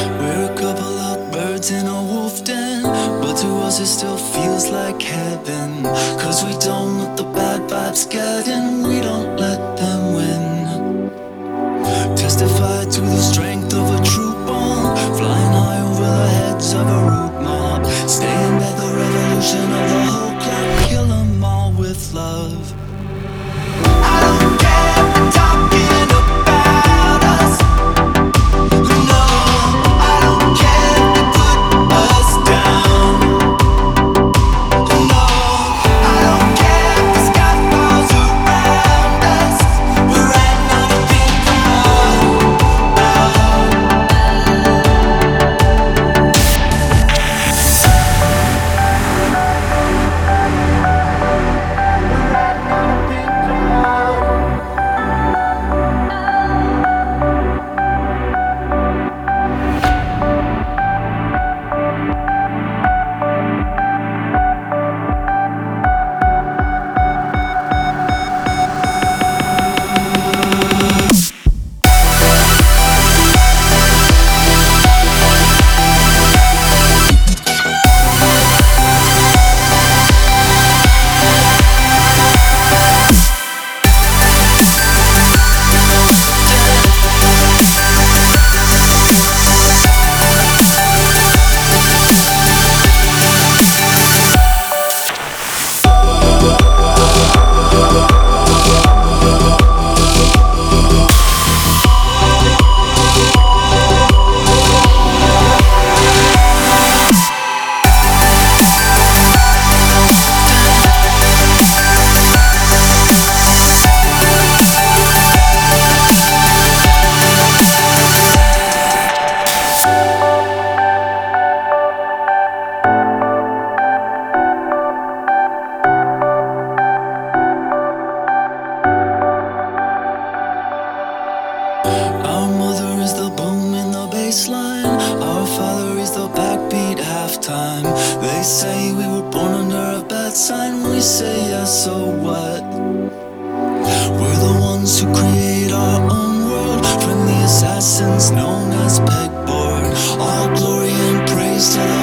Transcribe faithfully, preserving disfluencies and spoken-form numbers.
We're a couple of birds in a wolf den, but to us it still feels like heaven. Cause we don't let the bad vibes get in, we don't let them win. Testify to the strength of a true bond, flying high over the heads of a root mob, staying at the revolution of a whole clock, kill them all with love. I don't care if they're talking about us. No, I don't care if they put us down. No, I don't care if the sky falls around us. We're right now to think Our mother is the boom in the bassline. Our father is the backbeat halftime. They say we were born under a bad sign. We say yes, so what? We're the ones who create our own world, friendly assassins known as pegboard. All glory and praise to the